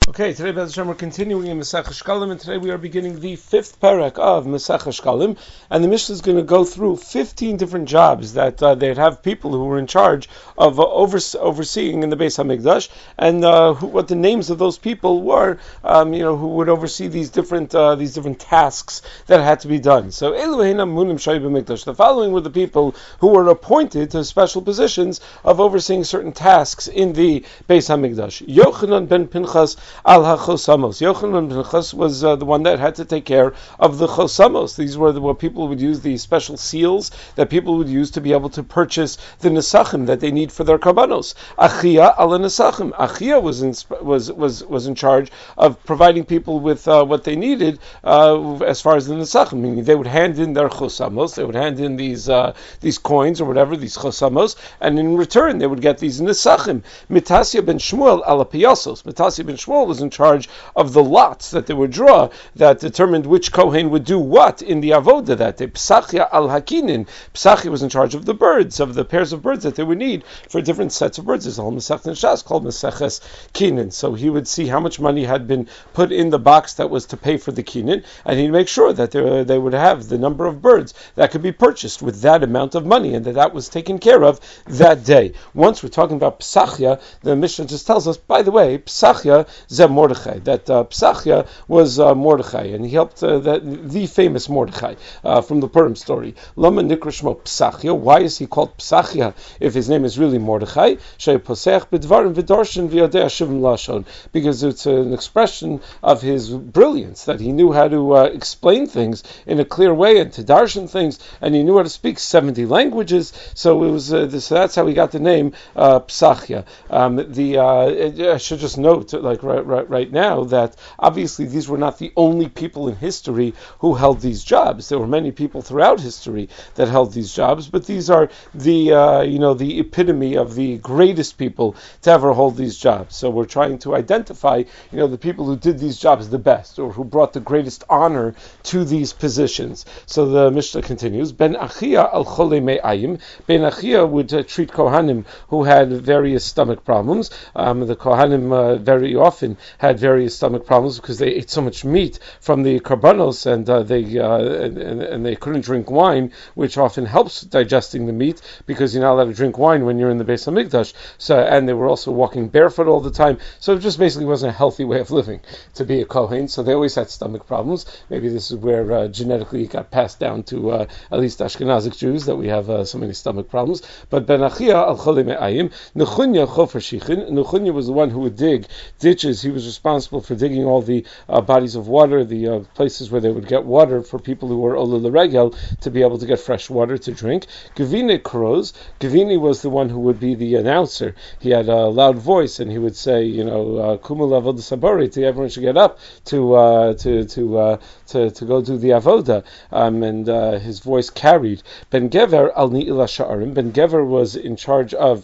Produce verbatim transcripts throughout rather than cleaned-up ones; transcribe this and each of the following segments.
Okay, today Bez Hashem, we're continuing in Masech Shkalim, and today we are beginning the fifth parak of Masech Shkalim, and the Mishnah is going to go through fifteen different jobs that uh, they'd have people who were in charge of uh, overs- overseeing in the Beis HaMikdash, and uh, who, what the names of those people were, um, you know, who would oversee these different uh, these different tasks that had to be done. So Elohim Munim Shai B'Mikdash. The following were the people who were appointed to special positions of overseeing certain tasks in the Beis HaMikdash. Yochanan ben Pinchas Al HaChosamos. Yochanan ben Pinchas was uh, the one that had to take care of the Chosamos. These were the, what people would use, the special seals that people would use to be able to purchase the Nesachim that they need for their Karbanos. Achia al Nesachim. Achia was in, was was was in charge of providing people with uh, what they needed uh, as far as the Nesachim. Meaning they would hand in their Chosamos, they would hand in these uh, these coins or whatever, these Chosamos, and in return they would get these Nesachim. Mitasya ben Shmuel al Piyasos. Mitasya ben Shmuel was in charge of the lots that they would draw that determined which Kohen would do what in the avoda that day. Psachia al Hakinin. Psachia was in charge of the birds, of the pairs of birds that they would need for different sets of birds. There's a whole Masechet in Shas called Maseches Kinin. So he would see how much money had been put in the box that was to pay for the Kinin, and he'd make sure that they, they would have the number of birds that could be purchased with that amount of money, and that that was taken care of that day. Once we're talking about Psachia, the Mishnah just tells us, by the way, Psachia Zeh Mordechai, that uh, Psachia was uh, Mordechai, and he helped uh, that, the famous Mordechai uh, from the Purim story. Lama Nikra Shmo Psachia. Why is he called Psachia if his name is really Mordechai? Shei Posech B'Dvarim V'Darshan V'Yodei Shivim Lashon, because it's an expression of his brilliance that he knew how to uh, explain things in a clear way and to darshan things, and he knew how to speak seventy languages. So it was uh, this, so that's how he got the name uh, Psachia. Um, the uh, I should just note, like right, right, right now, that obviously these were not the only people in history who held these jobs. There were many people throughout history that held these jobs, but these are the uh, you know the epitome of the greatest people to ever hold these jobs. So we're trying to identify you know the people who did these jobs the best, or who brought the greatest honor to these positions. So the Mishnah continues: Ben Achia al Chole Me'ayim. Ben Achia would uh, treat Kohanim who had various stomach problems. Um, the Kohanim uh, very often had various stomach problems because they ate so much meat from the karbanos, and uh, they uh, and, and they couldn't drink wine, which often helps digesting the meat because you're not allowed to drink wine when you're in the Beis HaMikdash. So, and they were also walking barefoot all the time. So it just basically wasn't a healthy way of living to be a Kohen. So they always had stomach problems. Maybe this is where uh, genetically it got passed down to uh, at least Ashkenazic Jews that we have uh, so many stomach problems. But Ben Achia al Chole Me'ayim, Nechunya Chofer Shichin. Nechunya was the one who would dig ditches. He was responsible for digging all the uh, bodies of water, the uh, places where they would get water for people who were Ola L'Regel to be able to get fresh water to drink. Gavine Kroz. Gavini was the one who would be the announcer. He had a loud voice, and he would say, you know, Kumul Avodah Sabori, to everyone should get up to uh, to to, uh, to to go do the avoda, um, and uh, his voice carried. Ben Gever al Ni'ila Sha'arim. Ben Gever was in charge of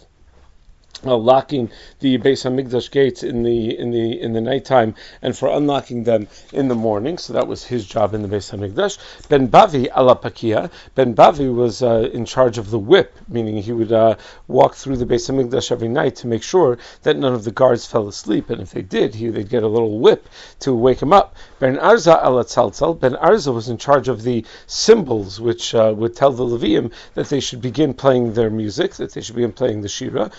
Uh, locking the Beis HaMikdash gates in the in the in the nighttime, and for unlocking them in the morning. So that was his job in the Beis HaMikdash. Ben Bavi ala Pakia. Ben Bavi was uh, in charge of the whip, meaning he would uh, walk through the Beis HaMikdash every night to make sure that none of the guards fell asleep, and if they did, he they'd get a little whip to wake him up. Ben Arza ala Tzaltzal. Ben Arza was in charge of the cymbals, which uh, would tell the Levium that they should begin playing their music, that they should begin playing the Shira.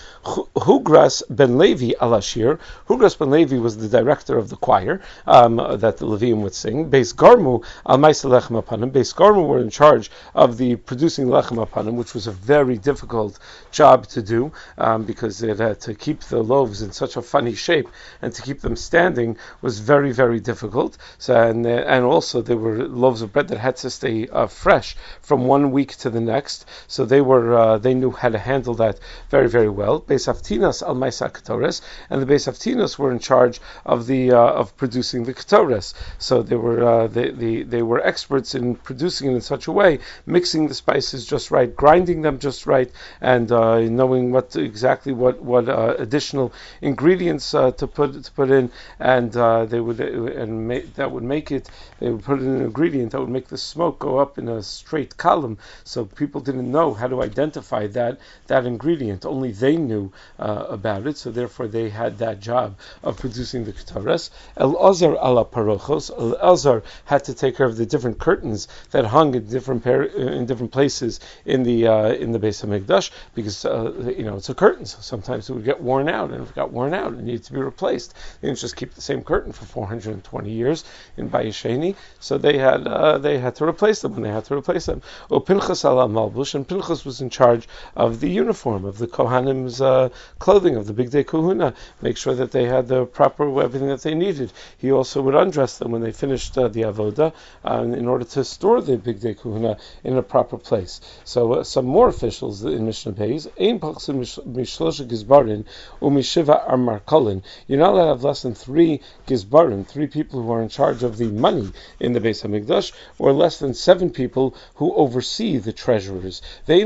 Hugras ben Levi alashir. Hugras ben Levi was the director of the choir um, that the Levium would sing. Beis Garmu al Maisa Lechem Apanim. Beis Garmu were in charge of the producing Lechem Apanim, which was a very difficult job to do um, because it had to keep the loaves in such a funny shape, and to keep them standing was very, very difficult. So and uh, and also there were loaves of bread that had to stay uh, fresh from one week to the next. So they were uh, they knew how to handle that very, very well. Beis Haftinas al Maisa Ketores, and the Beis Haftinas were in charge of the uh, of producing the Ketores. So they were uh, they, they they were experts in producing it in such a way, mixing the spices just right, grinding them just right, and uh, knowing what exactly what what uh, additional ingredients uh, to put to put in, and uh, they would and make, that would make it. They would put in an ingredient that would make the smoke go up in a straight column. So people didn't know how to identify that that ingredient. Only they knew uh, about it. So therefore, they had that job of producing the Ketores. Elazar ala parochos. Elazar had to take care of the different curtains that hung in different par- in different places in the uh, in the Beis Hamikdash, because uh, you know it's a curtain. So sometimes it would get worn out, and if it got worn out, it needed to be replaced. They didn't just keep the same curtain for four hundred twenty years in Bayis Sheni. So they had uh, they had to replace them when they had to replace them. O Pinchas ala Malbush, and Pinchas was in charge of the uniform, of the Kohanim's uh, clothing, of the Big Day Kahuna, make sure that they had the proper everything that they needed. He also would undress them when they finished uh, the avoda, uh, in order to store the Big Day Kahuna in a proper place. So uh, some more officials in Mishnah Beis, Ein Pachsim Mishlosha Gizbarin Umishiva Armarkolin. You're not allowed to have less than three Gizbarim, three people who are in charge of the money in the Beis Hamikdash, or less than seven people who oversee the treasurers. In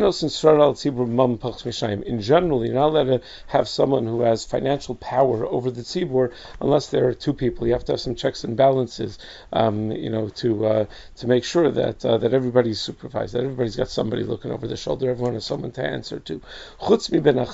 general, you're not allowed to have someone who has financial power over the tzibur unless there are two people. You have to have some checks and balances, um, you know, to uh, to make sure that uh, that everybody's supervised, that everybody's got somebody looking over their shoulder, everyone has someone to answer to. Except for Ben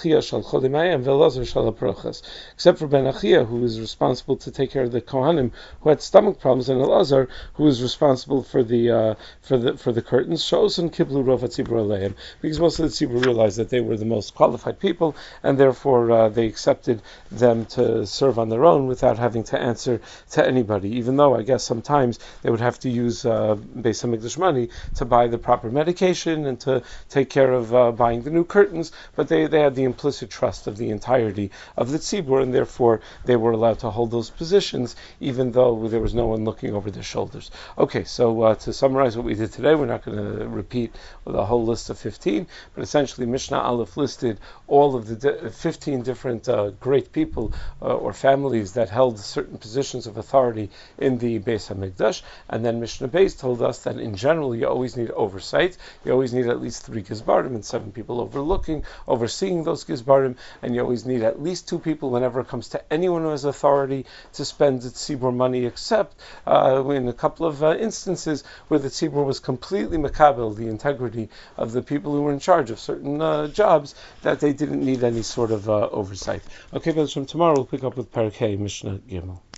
Achia, who is responsible to take care of the Kohanim who had stomach problems, and Elazar, who is responsible for the uh, for the for the curtains. Shows and Kiblu Rova Tzibur Aleim, because most of the tzibur realized that they were the most qualified people, and therefore uh, they accepted them to serve on their own without having to answer to anybody. Even though I guess sometimes they would have to use uh, Beis Hamikdash money to buy the proper medication and to take care of uh, buying the new curtains, but they, they had the implicit trust of the entirety of the tzibur, and therefore they were allowed to hold those positions, even though there was no one looking over their shoulders. Okay, so uh, to summarize what we did today, we're not going to repeat the whole list of fifteen, but essentially Mishnah Aleph listed all of the di- fifteen different uh, great people uh, or families that held certain positions of authority in the Beis Hamikdash, and then Mishnah Beis told us that in general you always need oversight, you always need at least three gizbarim and seven people overlooking, overseeing those gizbarim, and you always need at least two people whenever it comes to anyone who has authority to spend the tzibur money, except uh, in a couple of uh, instances where the tzibur was completely makabel, the integrity of the people who were in charge of certain uh, jobs, that they didn't need any sort of uh, oversight. Okay, but from tomorrow we'll pick up with Parakeh Mishnah Gimel.